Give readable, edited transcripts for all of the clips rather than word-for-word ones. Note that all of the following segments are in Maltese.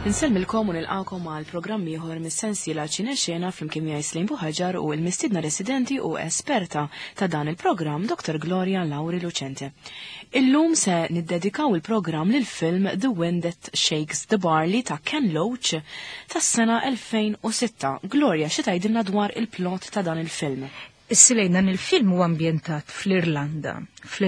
Insellmilkom u nilqakom għal programmi ieħor mis-sensiela ċina flimkien miegħi Slim Buħaġar u l-mistiedna residenti u esperta ta' dan il-programm Dr. Gloria Lauri Lucente. Illum se niddedikaw il-programm lil film The Wind That Shakes the Barley ta' Ken Loach tas-sena 2006. Gloria, xi tgħidilna dwar il-plot ta' dan il-film? Is-silejn dan il-film huwa ambjentat fl-Irlanda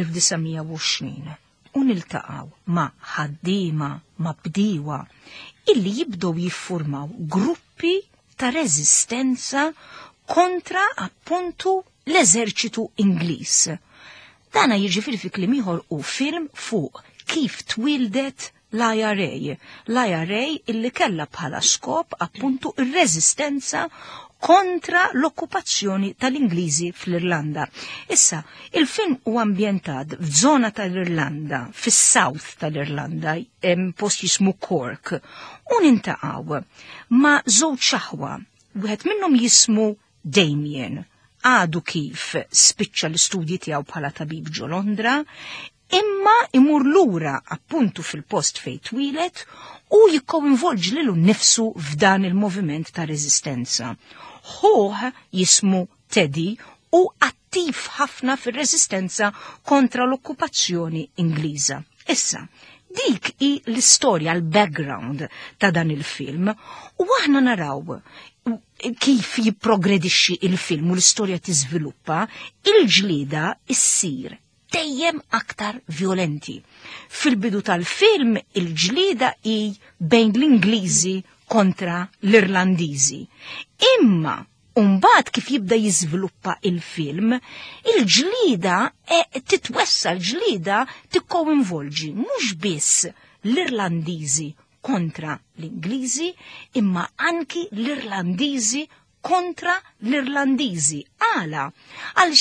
fl-1920 u niltaqgħu ma' ħaddiema ma' bdiewa illi jibdew jiffurmaw gruppi ta' reżistenza kontra appuntu l-eżerċitu Ingliż. Dana jiġifieri fi kliem ieħor u film fuq kif twildet l-IRA. L-IRA illi kellha bħala skop appuntu ir-reżistenza kontra l-okkupazzjoni tal-Ingliżi fl-Irlanda. Issa, il-film huwa ambjentat f'żona tal-Irlanda, fis-south tal-Irlanda, post jismu Cork, u nintaqgħu ma' żewġ xaħwa, wieħed minnhom jismu Damien, għadu kif spiċċa l-istudji tiegħu bħala tabib ġo Londra, imma imur lura appuntu fil-post fejn twilet u jikkoinvolġi lilu nnifsu f'dan il-moviment ta' reżistenza. Ħoħ jismu Teddy u attiv ħafna fir-reżistenza kontra l-okkupazzjoni Ingliża. Issa, dik hi l-istorja, l-background ta' dan il-film u aħna naraw kif jipprogredixxi il-film u l-istorja tiżviluppa, il-ġlieda issir dejjem aktar violenti. Fil-bidu tal-film il-ġlieda hi bejn l-Ingliżi kontra l-Irlandiżi. Imma mbagħad kif jibda jiżviluppa il-film, il-ġlieda titwessa l-ġlieda tikkoinvolġi mhux biss l-Irlandiżi kontra l-Ingliżi, imma anki l-Irlandiżi kontra l-Irlandiżi. Għala, għaliex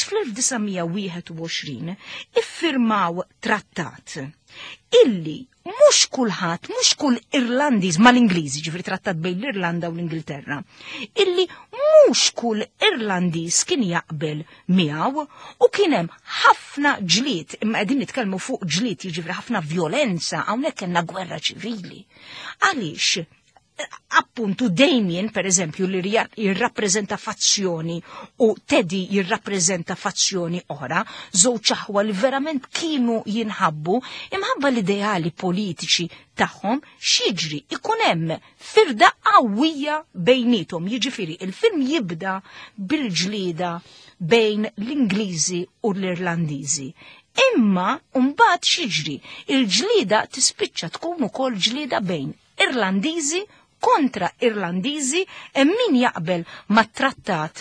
fl-1921 iffirmaw trattat illi mhux kulħadd, mhux kull Irlandiż mal-Ingliżi, ġifri trattat bejn l-Irlanda u l-Ingilterra, illi mhux kull Irlandiż kien jaqbel miegħu u kien hemm ħafna ġlied, imma qegħdin nitkellmu fuq ġlied jiġifieri ħafna vjolenza, hawnhekk kellna gwerra ċivili. Għaliex appuntu Damien, per eżempju, li jirrappreżenta fazzjoni u Teddy jirrappreżenta fazzjoni oħra, żewġ aħwa li verament kienu jinħabbu imħabba l-ideali politiċi tagħhom xiġri ikun hemm firda qawwija bejnietom. Jiġifieri il-film jibda bil-ġlieda bejn l-Ingliżi u l-Irlandiżi. Imma mbagħad xiġri il-ġlieda tispiċċa tkun ukoll ġlieda bejn Irlandiżi kontra Irlandiżi hemm min jaqbel mat-trattat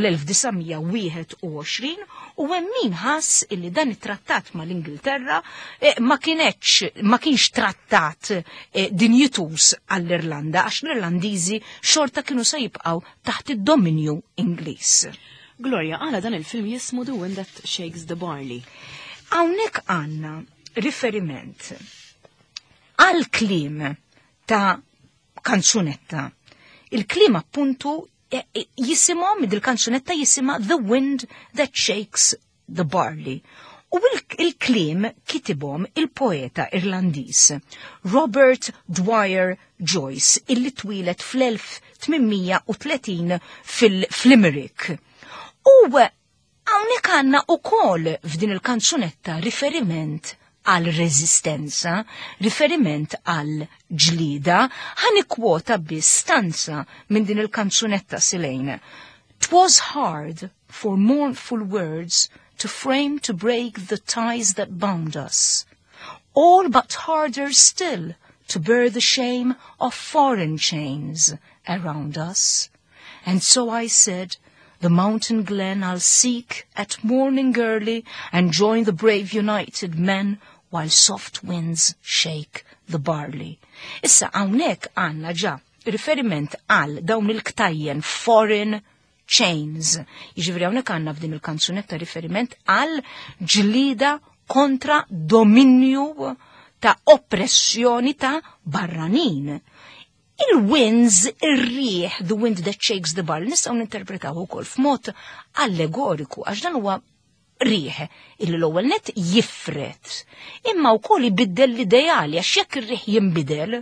tal-1921 u hemm min ħass illi dan it-trattat mal-Ingilterra ma kienx trattat dinjitus għall-Irlanda għax l-Irlandiżi xorta kienu se jibqgħu taħt id-dominju Ingliż. Gloria, għala dan il-film jismu The Wind That Shakes the Barley. Hawnhekk għandna riferiment għal kliem ta' kanzunetta. Il-kliem appuntu jisimhom il-kanzunetta jisimha The Wind That Shakes the Barley. U il-kliem kitibhom il-poeta Irlandiż Robert Dwyer Joyce illi twilet fl-1830 fil-Limerick. U hawnhekk għandna wkoll f'din il-kanzunetta riferiment għal reżistenza, riferiment għal ġlida, ħanikwota biss stanza minn din il-kanzunetta silejn. 'Twas hard for mournful words to frame to break the ties that bound us, all but harder still to bear the shame of foreign chains around us. And so I said, the mountain glen I'll seek at morning early and join the brave united men while soft winds shake the barley. Issa hawnhekk għandna ġa riferiment għal dawn il-ktajjen foreign chains. Jiġifieri hawnhekk għandna f'din il-kanzunetta riferiment għal ġlida kontra dominju ta' oppressjoni ta' barranin. Il-winds, ir-rieħ, the wind that shakes the barley, nistgħu ninterpretaw ukoll f'mod allegoriku għax dan huwa rieħ illi l-ewwel net jiffret. Imma wkoll ibiddel l-ideali għax jekk ir-rieħ jinbidel,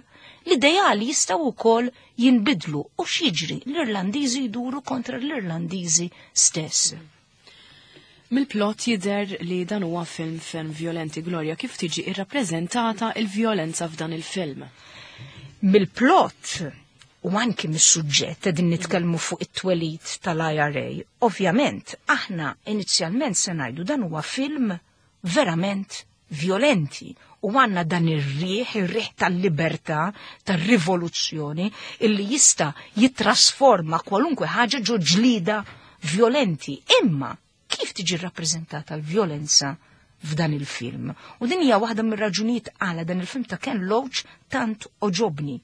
l-ideali jistgħu wkoll jinbidlu u x'jiġri l-Irlandiżi jduru kontra l-Irlandiżi stess. Mill-plot jidher li dan huwa film ferm violenti. Gloria, kif tiġi irrappreżentata il-vjolenza f'dan il-film? Mill-plot u anki mis-suġġett qegħdin nitkellmu fuq it-twelid tal-IRA. Ovvjament, aħna inizjalment se ngħidu dan huwa film verament violenti u għandna dan ir-riħ tal-libertà, tar-rivoluzzjoni illi jista' jitrasforma kwalunkwe ħaġa ġo ġlida violenti. Imma kif tiġi rappreżentata l-vjolenza f'dan il-film? U din hija waħda mir-raġunijiet għala dan il-film ta' Ken Loach tant oġobni.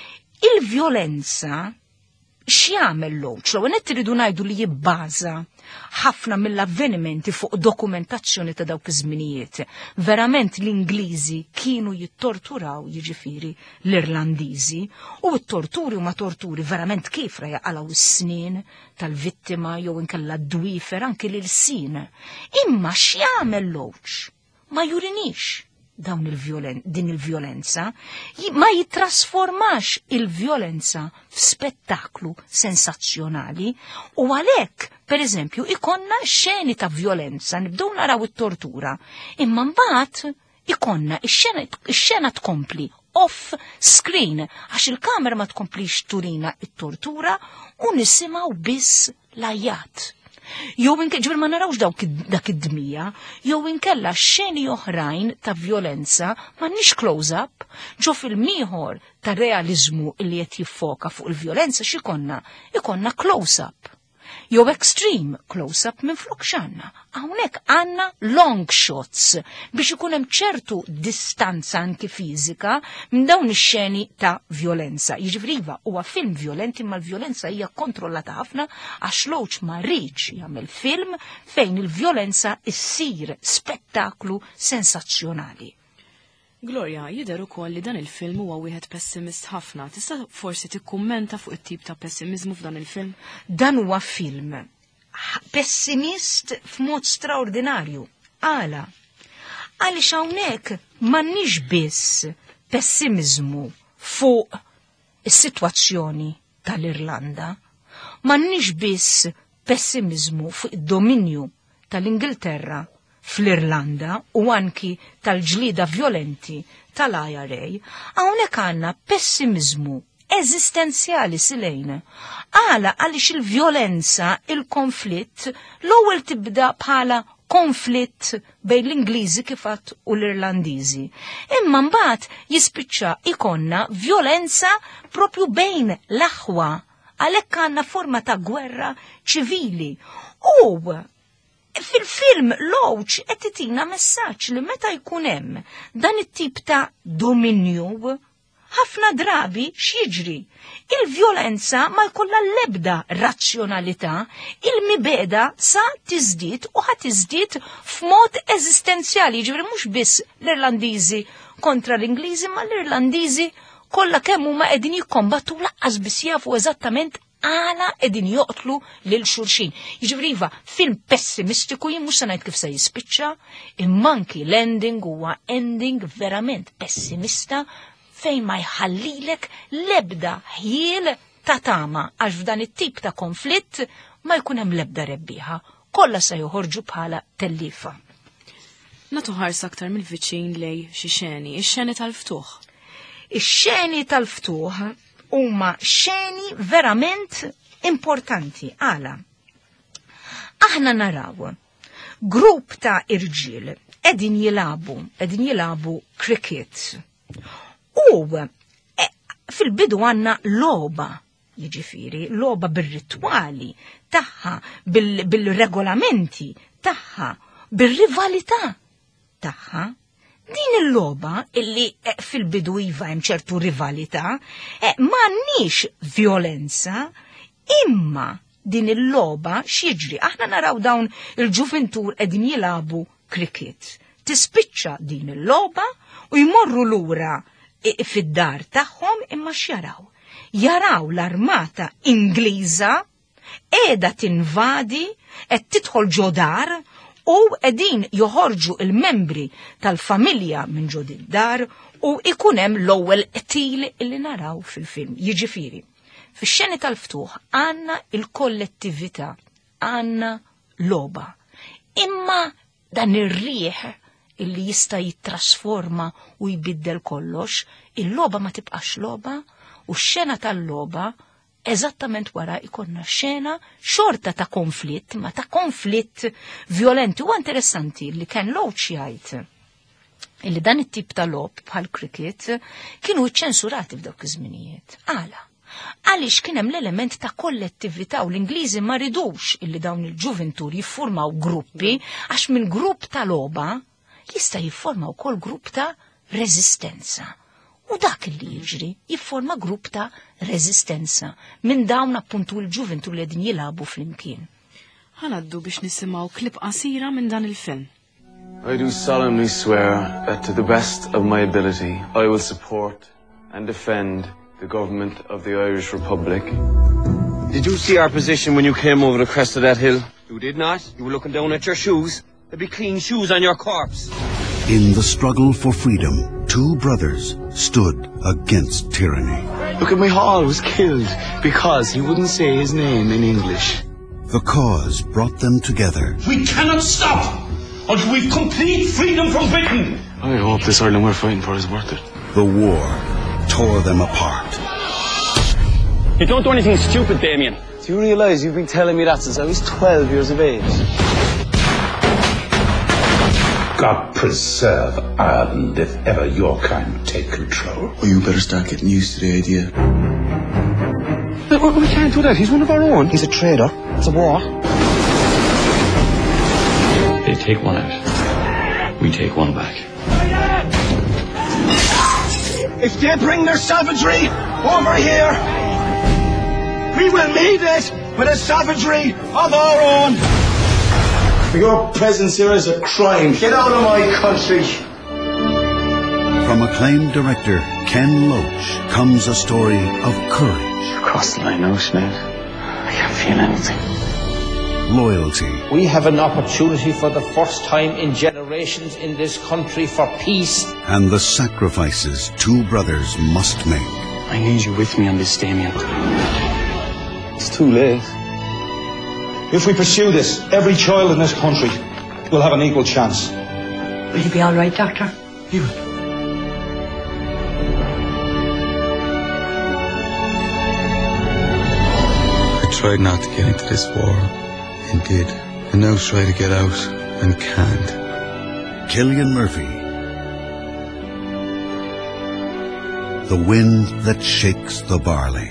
Il-vjolenza x'jagħmel Loach? L-ewwel qed iridu ngħidu li jibbaża ħafna mill-avvenimenti fuq dokumentazzjoni ta' dawk iż-żminijiet. Verament l-Ingliżi kienu jittorturaw jiġifieri l-Irlandiżi u t-torturi huma torturi verament kifra jaqalgħu is-snien tal-vittima jew inkella d-dwiefer anke lil-sin. Imma x'jagħmel Loach? Ma jurinix dawn din il-vjolenza, ma jitrasformax il-vjolenza f'spettaklu sensazzjonali u għalhekk, per eżempju, ikonna xeni ta' vjolenza, nibdew naraw it-tortura, imma mbagħad ikonna ix-xena tkompli off screen għax il-kamera ma tkomplix turina it-tortura u nisimgħu biss l-ajjat. Jew ġifier ma narawx dak id-dmija, jew inkella xeni oħrajn ta' vjolenza m'għandniex close-up, ġo film ieħor ta' realiżmu li qed jiffoka fuq il-vjolenza ikonna close-up. Jew extreme close-up minn flok x'għandna. Hawnhekk għandna long shots biex ikun hemm ċertu distanza anki fiżika minn dawn ix-xeni ta' vjolenza. Jiġifieri iva huwa film vjolenti imma l-vjolenza hija kontrollata ħafna għax Loach ma rridx jagħmel film fejn il-vjolenza issir spettaklu sensazzjonali. Gloria, jidher ukoll li dan il-film huwa wieħed pessimist ħafna. Tista' forsi tikkummenta fuq it-tip ta' pessimizmu f'dan il-film? Dan huwa film pessimist f'mod straordinarju. Għala. Għaliex hawnhekk m'għandniex biss pessimizmu fuq is-sitwazzjoni tal-Irlanda, m'għandniex biss pessimizmu fuq id-dominju tal-Ingilterra fl-Irlanda u anki tal-ġlida violenti tal-IRA, hawnhekk għandna pessimizmu eżistenzjali silejn. Għala għaliex il-vjolenza, il-konflitt, l-ewwel tibda bħala konflitt bejn l-Ingliżi kifat u l-Irlandiżi. Imma mbagħad jispiċċa ikonna vjolenza propju bejn l-aħwa, għalhekk għandna forma ta' gwerra ċivili. U fil-film Loach qed titina messaġġ li meta jkun hemm dan it-tip ta' dominju, ħafna drabi x'jiġri. Il-vjolenza ma jkollha l-ebda razzjonalità, il-mibeda sa tiżdied u ħadd tiżdied f'mod eżistenzjali, jiġifieri mhux biss l-Irlandiżi kontra l-Ingliżi, ma l-Irlandiżi kollha kemm huma qegħdin jikkombattu laqqas biss jafu eżattament għala qegħdin joqtlu lil xulxin. Jiġifieri iva, film pessimistiku jien mhux se ngħid kif se jispiċċa, imma anki l-ending huwa ending verament pessimista fejn ma jħallilek l-ebda ħjiel ta' tama għax f'dan it-tip ta' konflitt ma jkun hemm l-ebda rebbieħa, kollha se joħorġu bħala tellifa. Nagħtu ħarsa aktar mill-viċin lej xi xeni, ix-xeni tal-ftuħ. Ix-xeni tal-ftuħ huma xeni verament importanti. Għala. Aħna naraw grupp ta' irġiel qegħdin jilabu cricket. U fil-bidu għandna logħba, jiġifieri logħba bir-ritwali tagħha, bil-regolamenti tagħha, bir-rivalità tagħha. Din il-logħba illi fil-bidu iva hemm ċertu rivalità, m'għandniex vjolenza, imma din il-logħba x'jiġri. Aħna naraw dawn il-ġuventur qegħdin jilabu cricket. Tispiċċa din il-logħba u jmorru lura fid-dar tagħhom imma x'jaraw? Jaraw l-armata Ingliża qiegħda tinvadi qed tidħol ġo dar U qegħdin joħorġu il-membri tal-familja minn ġod id-dar u ikun hemm l-ewwel qtil illi naraw fil-film. Jiġifieri, fix-xeni tal-ftuħ għandna il-kollettività, għandna logħba. Imma dan ir-riħ illi jista' jittrasforma u jbiddel kollox, il-logħba ma tibqax logħba u x-xena tal-logħba eżattament wara ikonna xena xorta ta' konflitt, ma ta' konflitt violenti. U interessanti li kien Loach jgħid illi dan it-tip ta' lob bħal cricket kienu ċensurati f'dawk iż-żminijiet. Għaliex kien hemm l-element ta' kollettività u l-Ingliżi ma ridux illi dawn il-ġuventur jiffurmaw gruppi għax minn grupp ta' logħba jista' jiffurma wkoll grupp ta' reżistenza. U dak li jiġri jifforma grupp ta' reżistenza minn dawn appuntu l-ġuventu li qegħdin jilagħbu flimkien. Ħanaddu biex nisimgħu klip qasira minn dan il-film. I do solemnly swear that to the best of my ability I will support and defend the government of the Irish Republic. Did you see our position when you came over the crest of that hill? You did not? You were looking down at your shoes? There'd be clean shoes on your corpse. In the struggle for freedom, two brothers stood against tyranny. Look at me, Hall was killed because he wouldn't say his name in English. The cause brought them together. We cannot stop until we've complete freedom from Britain. I hope this Ireland we're fighting for is worth it. The war tore them apart. You don't do anything stupid, Damien. Do you realise you've been telling me that since I was 12 years of age? God preserve Ireland if ever your kind take control. Well, you better start getting used to the idea. We can't do that. He's one of our own. He's a traitor. It's a war. They take one out. We take one back. If they bring their savagery over here, we will meet it with a savagery of our own. Your presence here is a crime. Get out of my country. From acclaimed director Ken Loach comes a story of courage. You crossed the line now, Sinead. I can't feel anything. Loyalty. We have an opportunity for the first time in generations in this country for peace. And the sacrifices two brothers must make. I need you with me on this, Damien. It's too late. If we pursue this, every child in this country will have an equal chance. Will you be all right, Doctor? He will. I tried not to get into this war, and did. And now try to get out, and can't. Cillian Murphy. The wind that shakes the barley.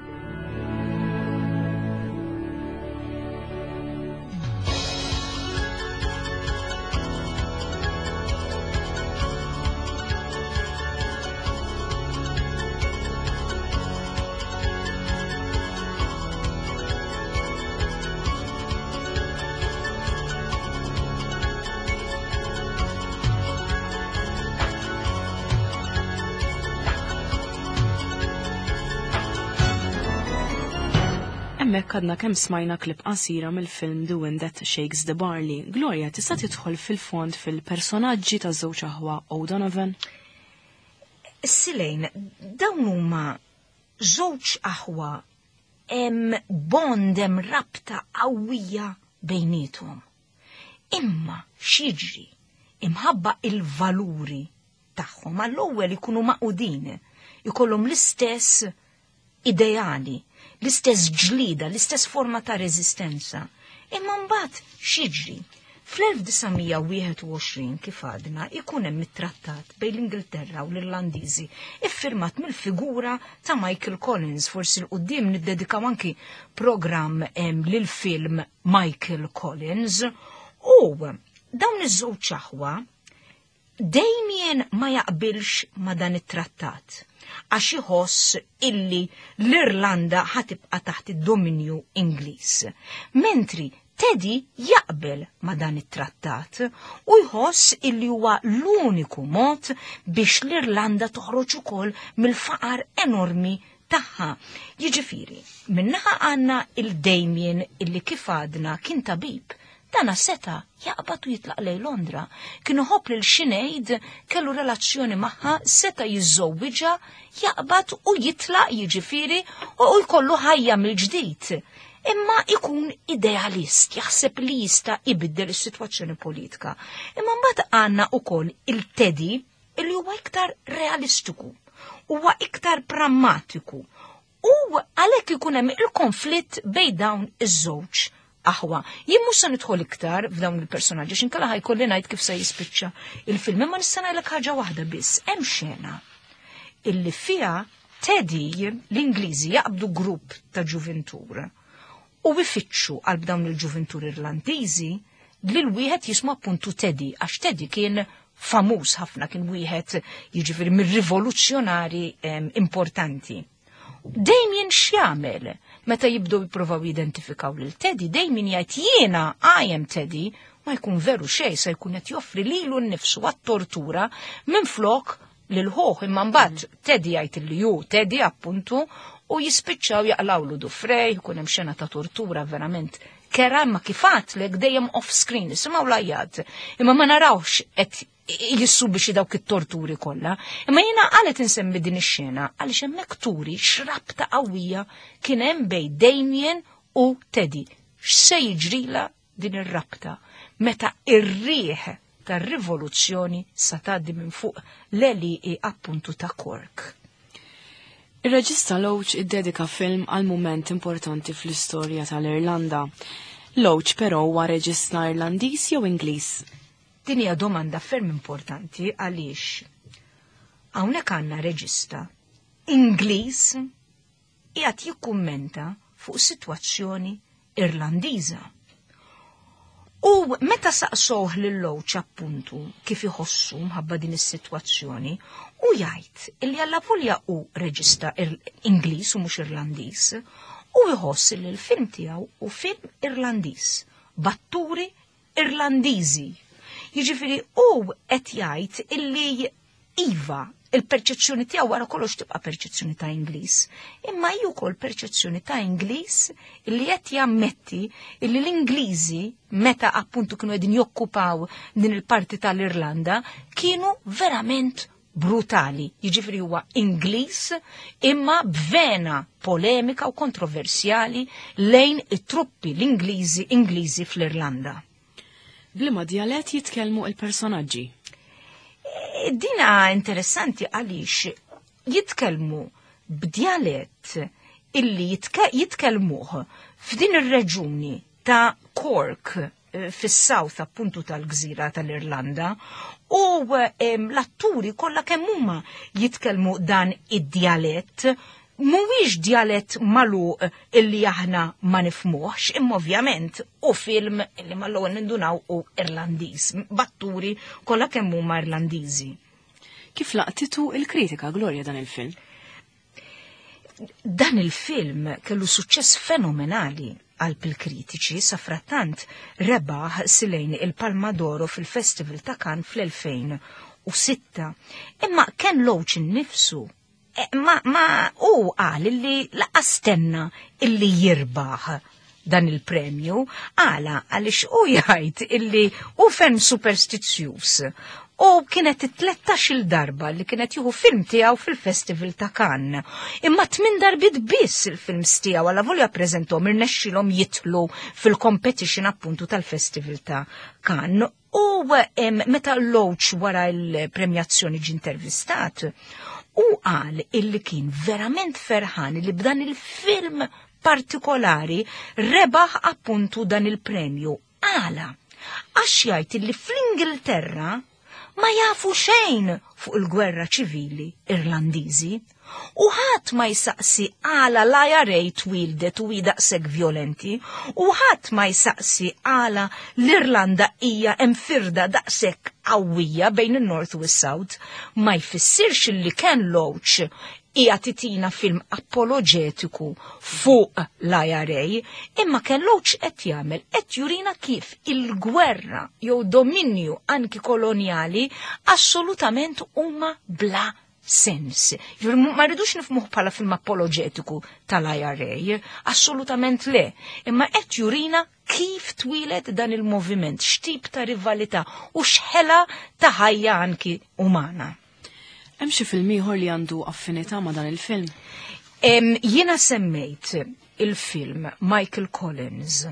Hemmhekk għadna kemm smajna klip qasira mill-film The Wind That Shakes the Barley. Gloria, tista' tidħol fil-fond fil-personaġġi taż-żewġ aħwa O'Donovan? Silejn, dawn huma żewġ aħwa hemm bond hemm rabta qawwija bejniethom. Imma x'jiġri imħabba il-valuri tagħhom għall-ewwel ikunu maqudin, ikollhom l-istess ideali, l-istess ġlida, l-istess forma ta' rezistenza. Imma mbagħad x'jiġri? Fl-1921 kif għadna ikun hemm it-trattat bejn l-Ingilterra u l-Irlandiżi iffirmat mill-figura ta' Michael Collins. Forsi l-qudiem niddedikaw anki programm lil-film Michael Collins. U dawn iż-żewġ aħwa Damien ma jaqbilx ma dan it-trattat għax iħoss illi l-Irlanda ħatibqa' taħt id-dominju Ingliż. Mentri Teddy jaqbel ma dan it-trattat u jħoss illi huwa l-uniku mod biex l-Irlanda toħroġ ukoll mill-faqar enormi tagħha. Jiġifieri, minnaħa għandna il-Damien illi kif għadna kien tabib dana seta jaqbad u jitlaq lej Londra. Kienu ħobb lil Sinead kellu relazzjoni magħha, seta jiżżowwiġa, jaqbad u jitlaq jiġifieri u jkollu ħajja mill-ġdid. Imma ikun idealist, jaħseb li jista' ibiddel is-sitwazzjoni politika. Imma mbagħad għandna wkoll il-Teddy li huwa iktar realistiku, huwa iktar prammatiku. U għalhekk ikun hemm il-konflitt bejn dawn iż-żewġ aħwa. Jien mhux se nidħol iktar f'dawn il-personaġġi x'inkella ħajkolli ngħid kif se jispiċċa il-film, imma nista' ngħidlek ħaġa waħda biss. Hemm xena illi fiha Teddy l-Ingliżi jaqbdu grupp ta' ġuventur u bifittxu għal dawn il-ġuventur Irlandiżi li l-wieħed jisma' appuntu Teddy, għax Teddy kien famuż ħafna, kien wieħed jiġifieri mir-rivoluzzjonari importanti. Damien x'jagħmel meta jibdew jippruvaw jidentifikaw lil Teddy, Damien jgħid jiena I am Teddy, ma jkun veru xejn se jkun qed joffri lilu nnifsu għat-tortura minflok lil ħoħ, imma mbagħad Teddy jgħid li hu Teddy appuntu u jispiċċaw jaqlawlu dufrej, jkun hemm xena ta' tortura verament kera, imma kif għatlek dejjem off screen, isimgħu lajjat, imma ma narawx qed jissu biex dawk it-torturi kollha. Imma jiena qalet insemmi din ix-xena għaliex hemmhekk turi x'rabta qawwija kien hemm bejn Damien u Teddy. X'se jiġrila din ir-rabta meta ir-riħ tar-rivoluzzjoni sa tgħaddi minn fuq l-eliqi appuntu ta' Cork. Ir-reġista Loach iddedika film għal mument importanti fl-istorja tal-Irlanda. Loach però huwa reġista Irlandiż jew Ingliż? Din hija domanda ferm importanti għaliex hawnhekk għandna reġista Ingliż qiegħed jikkummenta fuq sitwazzjoni Irlandiża. U meta saqsowh lil Loach appuntu kif iħossu mħabba din is-sitwazzjoni, u jgħid illi alla volja hu reġista Ingliż u mhux Irlandiż, u jħoss li l-film tiegħu u film Irlandiż, batturi Irlandiżi. Jiġifieri u qed jgħid illi iva il-perċezzjoni tiegħu wara kollox tibqa' perċezzjoni ta' Ingliż, imma hi wkoll perċezzjoni ta' Ingliż illi qed jammetti illi l-Ingliżi meta appuntu kienu qegħdin jokkupaw din il-parti tal-Irlanda kienu verament brutali. Jiġifieri huwa Ingliż imma b'vena polemika u kontroversjali lejn it-truppi Ingliżi fl-Irlanda. Bliema dialett jitkellmu il-personaġġi? Dina interessanti għaliex jitkellmu b'dialett illi jitkellmuh f'din ir-reġuni ta' Cork fis-south appuntu tal-gżira tal-Irlanda u l-atturi kollha kemm huma jitkellmu dan id-dialett. Mhuwiex dialett magħluq illi aħna ma nifhmuhx, imma ovvjament u film illi mal-ewwel nindunaw u Irlandiż, batturi kollha kemm huma Irlandiżi. Kif laqtitu il-kritika Gloria dan il-film? Dan il-film kellu suċċess fenomenali għal il-kritiċi, sa frattant rebaħ silejn il-Palma d'Oro fil-Festival ta' Cannes fl-2006. Imma Ken Loach innifsu ma u qal illi laqastenna illi jirbaħ dan il-premju għaliex u jgħid illi u ferm superstizzjuż u kienet 13 darba li kienet juhu film tiegħu fil-Festival ta' Cannes. Imma 8 darbit biss il-films tiegħu għal volja preżentom irnexxilhom jitlu fil-competition appuntu tal-Festival ta' Cannes. U meta Loach wara l-premjazzjoni ġintervistat u qal illi kien verament ferħan li b'dan il-film partikolari rebaħ appuntu dan il-premju. Għax jgħid illi fl-Ingilterra ma jafu xejn fuq il-gwerra ċivili Irlandiżi u ħadd ma jsaqsi għala l-IRA twildet u daqshekk violenti u ħadd ma jsaqsi għala l-Irlanda hija firda daqshekk qawwija bejn in-North u s-South. Ma jfissirx li Ken Loach hija titina film apologetiku fuq l-IRA, imma Ken Loach qed jagħmel qed jurina kif il-gwerra jew dominju anki koloniali assolutament huma bla sens. Ma rridux nifmuh bħala film apologetiku tal-IRA, assolutament le. Imma qed jurina kif twilet dan il-moviment, x'tip ta' rivalità u x'ħela ta' ħajja anki umana. Hemm xi film ieħor li għandu affinità ma' dan il-film? Jiena semmejt il-film Michael Collins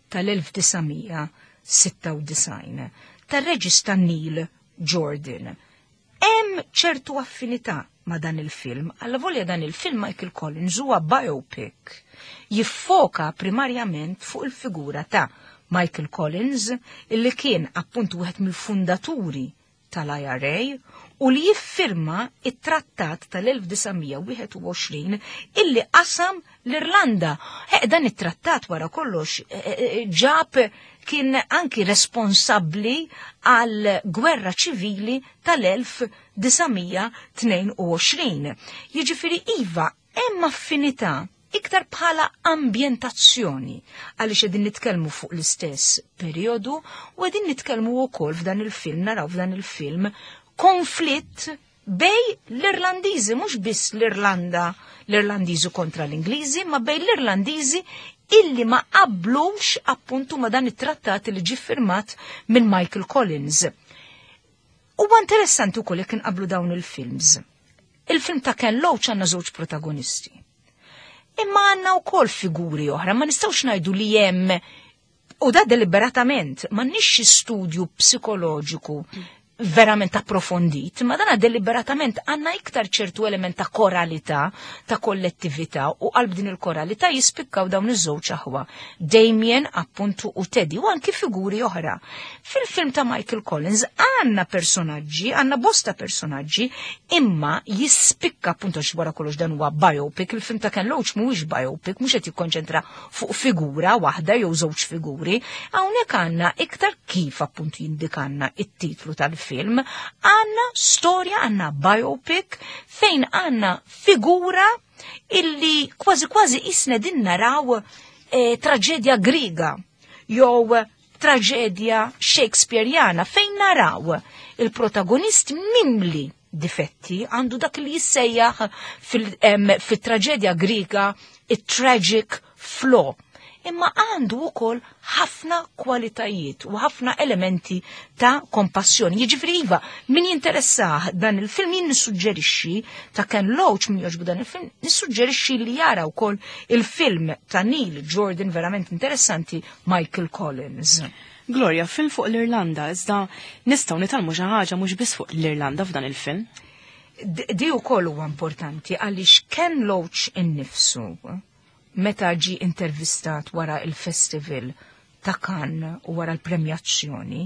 tal-1996 tar-reġista Neil Jordan. Hemm ċertu affinità ma' dan il-film, alla volja dan il-film Michael Collins huwa biopic. Jiffoka primarjament fuq il-figura ta' Michael Collins, illi kien appunt wieħed mill-fundaturi tal-IRA u li jiffirma it-trattat tal-1921 illi qasam l-Irlanda. Dan it-trattat wara kollox ġab kien anki responsabbli għal gwerra ċivili tal-1922. Jiġifieri iva hemm affinità iktar bħala ambjentazzjoni għaliex qegħdin nitkellmu fuq l-istess perjodu u qegħdin nitkellmu wkoll f'dan il-film naraw f'dan il-film konflitt bej l-Irlandiżi, mhux biss l-Irlandiżi kontra l-Ingliżi, ma bej l-Irlandiżi illi ma qablux appuntu ma dan it-trattat li ġie firmat minn Michael Collins. Huwa interessanti wkoll jekk inqablu dawn il-films. Il-film ta' Ken Loach għandna żewġ protagonisti. Imma għandna wkoll figuri oħra, ma nistgħux ngħidu li hemm u da deliberatament m'għandniex xi studju psikoloġiku verament approfondit, ma dana deliberatament għanna iktar ċertu element ta' koralità, ta' kollettività u qalb din il-koralità jispikkaw dawn iż-żewġ aħwa. Damien appuntu u Teddy u anki figuri oħra. Fil-film ta' Michael Collins għanna personaġġi, għanna bosta personaġġi, imma jispikka appuntu x'wara kollox dan huwa biopic, il-film ta' Ken Loach mhuwiex biopic, mhux qed jikkonċentra fuq figura waħda jew żewġ figuri, hawnhekk għandna iktar kif appuntu jindikanna it-titlu tal-film għanna storja, għanna biopic fejn għanna figura illi kważi isna din naraw traġedja griga jew traġedja Shakespeareana fejn naraw il-protagonist mimli difetti għandu dak li jissejjaħ fil-traġedja griga it-tragic flaw. Imma għandu wkoll ħafna kwalitajiet u ħafna elementi ta' kompassjoni. Jiġifieri iva, min jinteressah dan il-film jien nissuġġerixxi ta' Ken Loach min jogħġbu dan il-film, nissuġġerixxi li jara wkoll il-film ta' Neil Jordan verament interessanti Michael Collins. Gloria, film fuq l-Irlanda, iżda nistgħu nitalmu xi ħaġa mhux biss fuq l-Irlanda f'dan il-film. Di wkoll huwa importanti għaliex Ken Loach innifsu meta ġi intervistat wara il-festival ta' Cannes u wara l-premjazzjoni,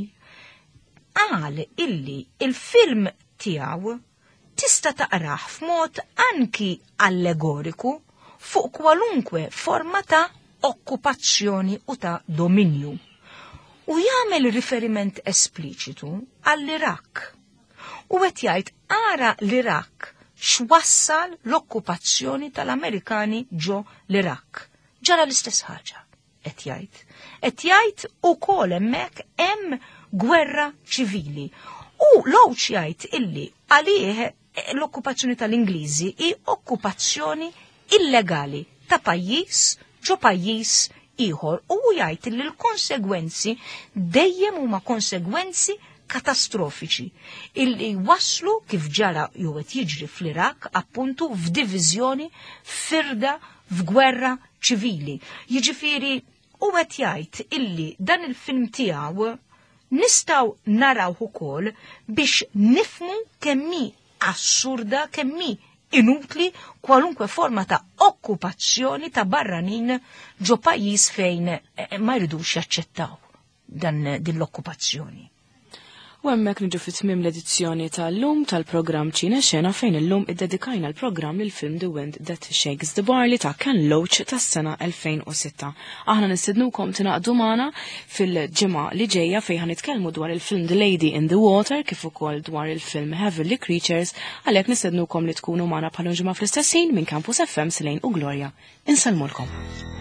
qal illi il-film tiegħu tista' taqrah f'mod anki allegoriku fuq kwalunkwe forma ta' okkupazzjoni u ta' dominju. U jagħmel riferiment espliċitu għall-Irak. U qed jgħid ara l-Irak x'wassal l-okkupazzjoni tal-Amerikani ġo l-Irak. Ġara l-istess ħaġa, qed jgħid. Qed jgħid ukoll hemmhekk hemm gwerra ċivili. U Loach jgħid illi għalih l-okkupazzjoni tal-Ingliżi hi okkupazzjoni illegali ta' pajjiż ġo pajjiż ieħor. U jgħid li l-konsegwenzi dejjem huma konsegwenzi katastrofiċi illi waslu kif ġara jew qed jiġri fl-Irak appuntu f'diviżjoni firda f'gwerra ċivili. Jiġifieri u qed jgħid illi dan il-film tiegħu nistgħu narawh ukoll biex nifmu kemm hi assurda, kemm hi inutli kwalunkwe forma ta' okkupazzjoni ta' barranin ġo pajjiż fejn ma jridux jaċċettaw din l-okkupazzjoni. U hemmhekk niġu fit-tmiem l-edizzjoni tal-lum tal-programm Ċina Xena fejn illum iddedikajna l-programm lil film The Wind That Shakes the Barley ta' Ken Loach tas-sena 2006. Aħna nistednukom tinaqdu magħna fil-ġimgħa li ġejja fejn ħanitkellmu dwar il-film The Lady in the Water kif ukoll dwar il-film Heavenly Creatures, għalhekk nistednukom li tkunu magħna bħal ġimgħa fl-istessin minn Campus FM Silejn u Gloria. Insalmulkom.